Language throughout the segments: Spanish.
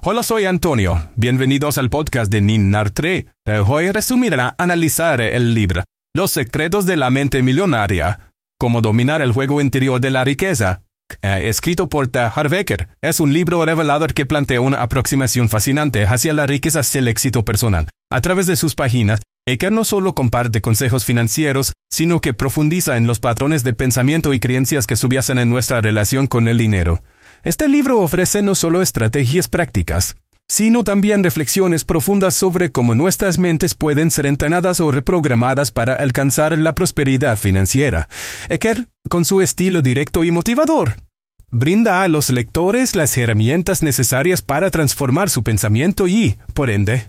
Hola, soy Antonio. Bienvenidos al podcast de Ninartre. Hoy resumirá analizar el libro Los secretos de la mente millonaria, cómo dominar el juego interior de la riqueza, escrito por T. Harv Eker. Es un libro revelador que plantea una aproximación fascinante hacia la riqueza y el éxito personal. A través de sus páginas, Eker no solo comparte consejos financieros, sino que profundiza en los patrones de pensamiento y creencias que subyacen en nuestra relación con el dinero. Este libro ofrece no solo estrategias prácticas, sino también reflexiones profundas sobre cómo nuestras mentes pueden ser entrenadas o reprogramadas para alcanzar la prosperidad financiera. Eker, con su estilo directo y motivador, brinda a los lectores las herramientas necesarias para transformar su pensamiento y, por ende,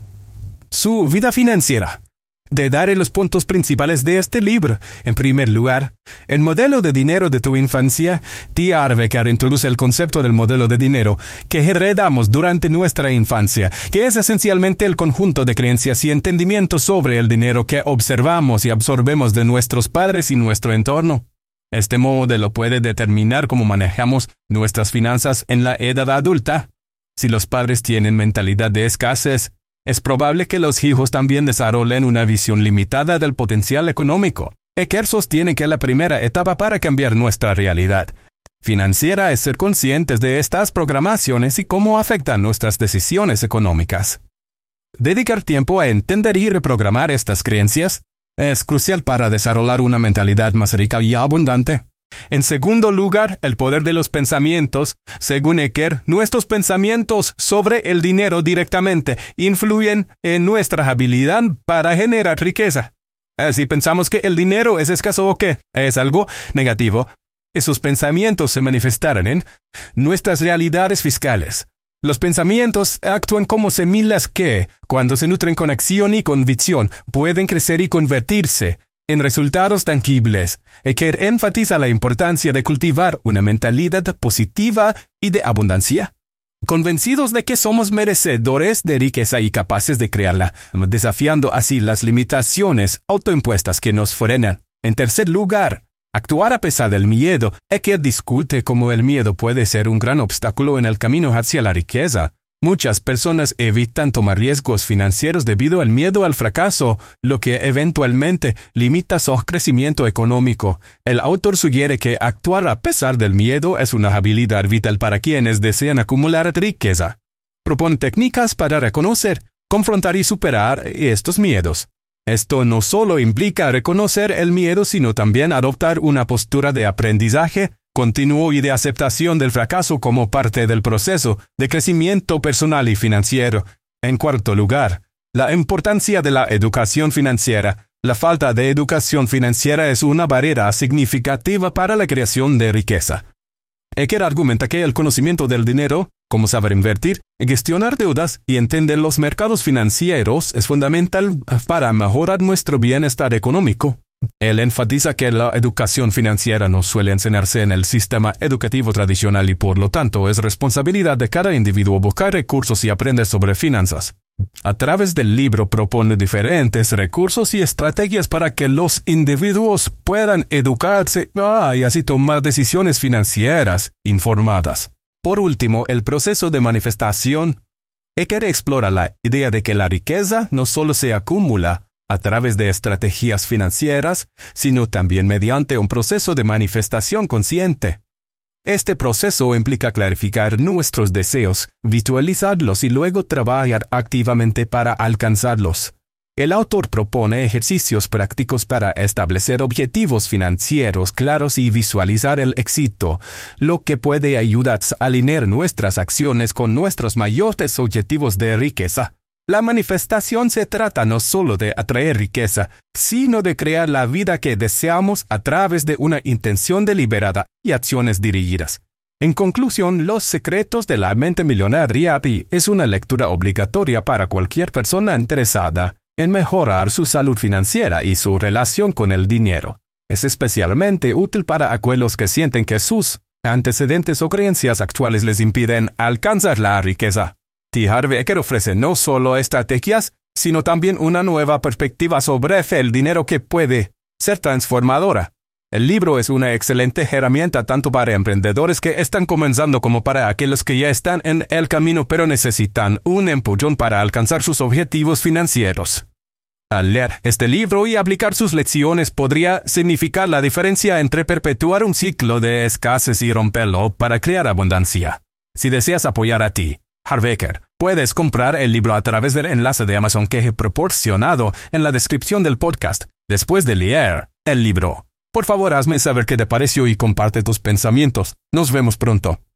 su vida financiera. De daré los puntos principales de este libro. En primer lugar, el modelo de dinero de tu infancia. T. Harv Eker introduce el concepto del modelo de dinero que heredamos durante nuestra infancia, que es esencialmente el conjunto de creencias y entendimientos sobre el dinero que observamos y absorbemos de nuestros padres y nuestro entorno. Este modelo puede determinar cómo manejamos nuestras finanzas en la edad adulta. Si los padres tienen mentalidad de escasez, es probable que los hijos también desarrollen una visión limitada del potencial económico. Eker sostiene que la primera etapa para cambiar nuestra realidad financiera es ser conscientes de estas programaciones y cómo afectan nuestras decisiones económicas. Dedicar tiempo a entender y reprogramar estas creencias es crucial para desarrollar una mentalidad más rica y abundante. En segundo lugar, el poder de los pensamientos. Según Eker, nuestros pensamientos sobre el dinero directamente influyen en nuestra habilidad para generar riqueza. Si pensamos que el dinero es escaso o que es algo negativo, esos pensamientos se manifestarán en nuestras realidades fiscales. Los pensamientos actúan como semillas que, cuando se nutren con acción y convicción, pueden crecer y convertirse en resultados tangibles. Eker enfatiza la importancia de cultivar una mentalidad positiva y de abundancia, convencidos de que somos merecedores de riqueza y capaces de crearla, desafiando así las limitaciones autoimpuestas que nos frenan. En tercer lugar, actuar a pesar del miedo. Eker discute cómo el miedo puede ser un gran obstáculo en el camino hacia la riqueza. Muchas personas evitan tomar riesgos financieros debido al miedo al fracaso, lo que eventualmente limita su crecimiento económico. El autor sugiere que actuar a pesar del miedo es una habilidad vital para quienes desean acumular riqueza. Propone técnicas para reconocer, confrontar y superar estos miedos. Esto no solo implica reconocer el miedo, sino también adoptar una postura de aprendizaje continuo y de aceptación del fracaso como parte del proceso de crecimiento personal y financiero. En cuarto lugar, la importancia de la educación financiera. La falta de educación financiera es una barrera significativa para la creación de riqueza. Eker argumenta que el conocimiento del dinero, cómo saber invertir, gestionar deudas y entender los mercados financieros es fundamental para mejorar nuestro bienestar económico. Él enfatiza que la educación financiera no suele enseñarse en el sistema educativo tradicional y por lo tanto es responsabilidad de cada individuo buscar recursos y aprender sobre finanzas. A través del libro propone diferentes recursos y estrategias para que los individuos puedan educarse y así tomar decisiones financieras informadas. Por último, el proceso de manifestación. Eker explora la idea de que la riqueza no solo se acumula a través de estrategias financieras, sino también mediante un proceso de manifestación consciente. Este proceso implica clarificar nuestros deseos, visualizarlos y luego trabajar activamente para alcanzarlos. El autor propone ejercicios prácticos para establecer objetivos financieros claros y visualizar el éxito, lo que puede ayudar a alinear nuestras acciones con nuestros mayores objetivos de riqueza. La manifestación se trata no solo de atraer riqueza, sino de crear la vida que deseamos a través de una intención deliberada y acciones dirigidas. En conclusión, Los secretos de la mente millonaria es una lectura obligatoria para cualquier persona interesada en mejorar su salud financiera y su relación con el dinero. Es especialmente útil para aquellos que sienten que sus antecedentes o creencias actuales les impiden alcanzar la riqueza. T. Harv Eker ofrece no solo estrategias, sino también una nueva perspectiva sobre el dinero que puede ser transformadora. El libro es una excelente herramienta tanto para emprendedores que están comenzando como para aquellos que ya están en el camino pero necesitan un empujón para alcanzar sus objetivos financieros. Al leer este libro y aplicar sus lecciones podría significar la diferencia entre perpetuar un ciclo de escasez y romperlo para crear abundancia. Si deseas apoyar a ti, Harvecker, puedes comprar el libro a través del enlace de Amazon que he proporcionado en la descripción del podcast después de leer el libro. Por favor, hazme saber qué te pareció y comparte tus pensamientos. Nos vemos pronto.